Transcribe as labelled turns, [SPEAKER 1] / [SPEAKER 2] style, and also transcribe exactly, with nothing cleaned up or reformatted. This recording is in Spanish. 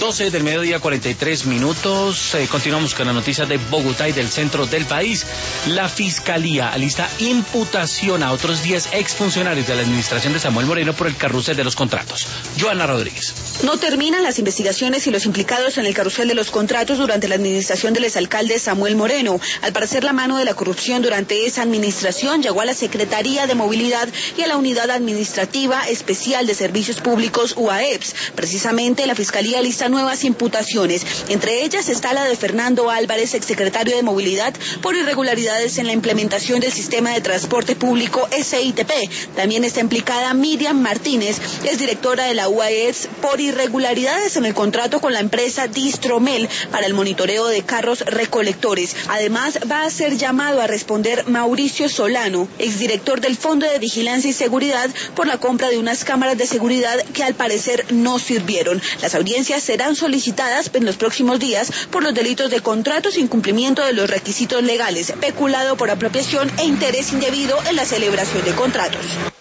[SPEAKER 1] doce del mediodía, cuarenta y tres minutos. Eh, continuamos con las noticias de Bogotá y del centro del país. La Fiscalía alista imputación a otros diez exfuncionarios de la administración de Samuel Moreno por el carrusel de los contratos. Joana Rodríguez.
[SPEAKER 2] No terminan las investigaciones y los implicados en el carrusel de los contratos durante la administración del exalcalde Samuel Moreno. Al parecer, la mano de la corrupción durante esa administración llegó a la Secretaría de Movilidad y a la Unidad Administrativa Especial de Servicios Públicos, U A E P S. Precisamente, la Fiscalía lista nuevas imputaciones. Entre ellas está la de Fernando Álvarez, exsecretario de Movilidad, por irregularidades en la implementación del sistema de transporte público S I T P. También está implicada Miriam Martínez, exdirectora de la U A E P S, por irregularidades en el contrato con la empresa Distromel para el monitoreo de carros recolectores. Además, va a ser llamado a responder Mauricio Solano, exdirector del Fondo de Vigilancia y Seguridad, por la compra de unas cámaras de seguridad que al parecer no sirvieron. Las audiencias serán solicitadas en los próximos días por los delitos de contratos, incumplimiento de los requisitos legales, peculado por apropiación e interés indebido en la celebración de contratos.